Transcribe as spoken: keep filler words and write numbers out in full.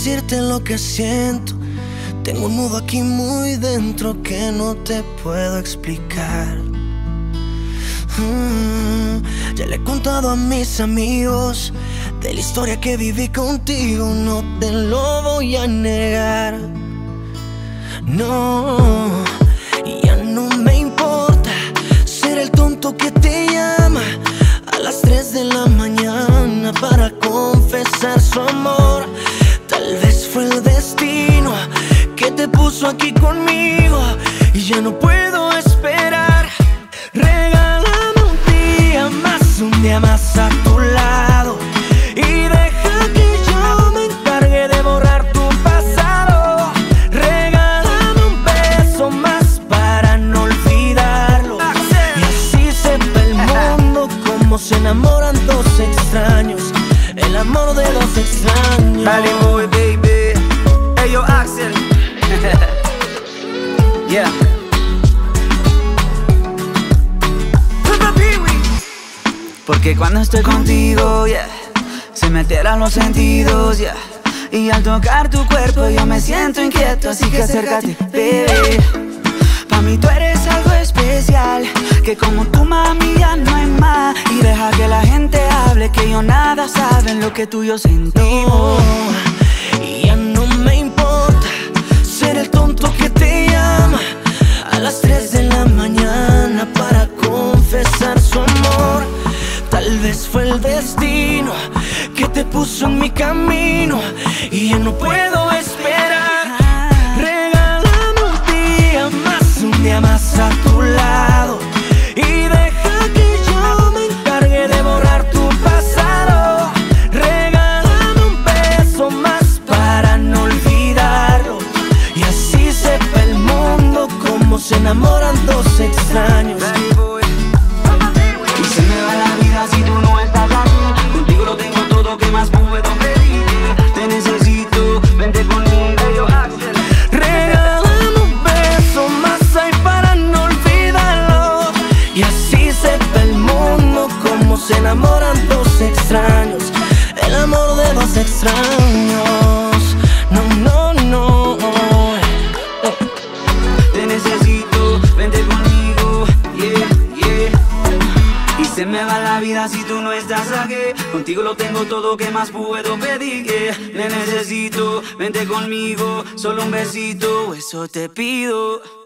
decirte lo que siento. Tengo un nudo aquí muy dentro que no te puedo explicar. mm, Ya le he contado a mis amigos de la historia que viví contigo. No te lo voy a negar. No, ya no me importa ser el tonto que te llama a las tres de la mañana para confesar su amor. Tal vez fue el destino que te puso aquí conmigo y ya no puedo esperar. Regálame un día más, un día más a tu lado, y deja que yo me encargue de borrar tu pasado. Regálame un beso más para no olvidarlo, y así sepa el mundo cómo se enamoran dos extraños, el amor de dos extraños. Vale, boy, baby. Hey, yo, Axel. Yeah. Porque cuando estoy contigo, yeah, se me alteran los sentidos, yeah. Y al tocar tu cuerpo yo me siento inquieto, así que acércate, baby. Pa' mí tú eres algo especial, que como tu mami ya no hay más. Y deja que la gente hable, que yo nada saben lo que tú y yo sentimos. No, y ya no me importa ser el tonto que te llama a las tres de la mañana para confesar su amor. Tal vez fue el destino que te puso en mi camino y ya no puedo esperar. Regálame un día más, un día más a tu lado, y deja que yo me encargue de borrar tu pasado. Regálame un beso más para no olvidarlo, y así sepa el mundo cómo se enamoran dos extraños. Y se me va la vida si tú no estás aquí. Contigo lo tengo todo, ¿qué más puedo pedir? Te necesito, vente conmigo, yo, Axel. Regálame un beso más ahí para no olvidarlo, y así sepa el mundo cómo se enamoran dos extraños, el amor de dos extraños. No, no, no. Te necesito, vente conmigo, yeah, yeah. Y se me va la vida si tú no estás aquí. Contigo lo tengo todo, ¿qué más puedo pedir? Yeah. Te necesito, vente conmigo, solo un besito, eso te pido.